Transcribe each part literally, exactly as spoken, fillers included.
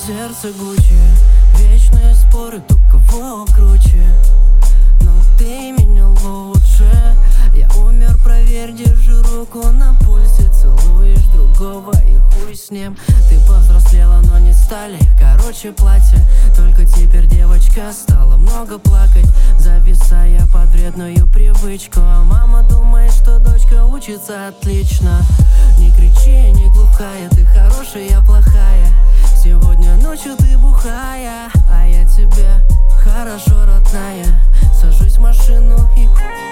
сердце Гуччи, вечные споры, кто кого круче. Но ты меня лучше. Я умер, проверь, держи руку на пульсе. Целуешь другого и хуй с ним. Ты повзрослела, но не стали короче платье. Только теперь девочка стала много плакать, зависая под вредную привычку. А мама думает, что дочка учится отлично. Не кричи, не глухая, ты хорошая, я плохая. Сегодня ночью ты бухая, а я тебе хорошо, родная. Сажусь в машину и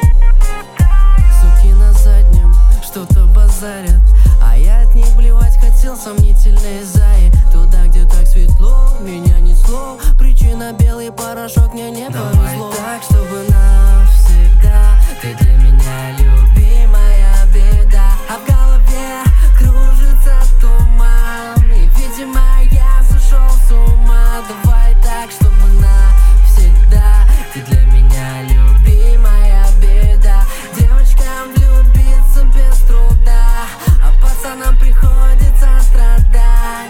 суки на заднем что-то базарят, а я от них блевать хотел, сомнительные зайи. Туда, где так светло, меня несло. Причина белый порошок, мне не повезло. Давай так, чтобы навсегда. Ты для меня любимая беда. А в голове кружится туман, и, видимо, я сошел с ума. Давай так, чтобы навсегда. Ты для меня любимая беда. Девочкам влюбиться без труда, а пацанам приходится страдать.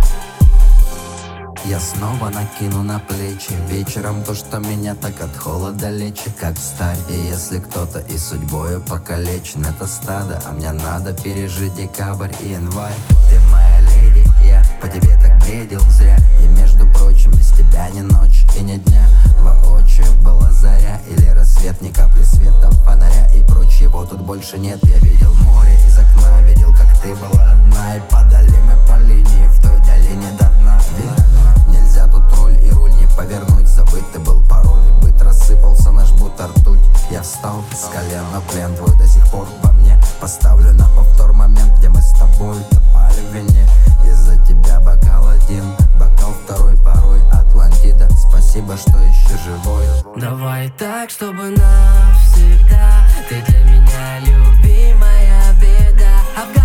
Я снова накину на плечи вечером то, что меня так от холода лечит, как встать. И если кто-то и судьбою покалечен, это стадо, а мне надо пережить декабрь и январь. Ты моя леди, я по тебе так бредил зря. И между прочим, без тебя ни ночь и ни дня. Воочию была заря или рассвет, ни капли света, фонаря и прочего тут больше нет. Я видел море из окна, видел, как ты была одна. И падали мы по линии в той долине до дна. Нельзя тут роль и руль не повернуть. Забытый был пароль, и быт рассыпался наш будто ртуть. Я встал с колен, но плен твой до сих пор во мне. Поставлю на повтор момент, где мы с тобой топали в вине. Из-за тебя бокал один, бокал второй, порой Атлантида. Спасибо, что еще живой. Давай так, чтобы навсегда. Ты для меня любимая беда. А в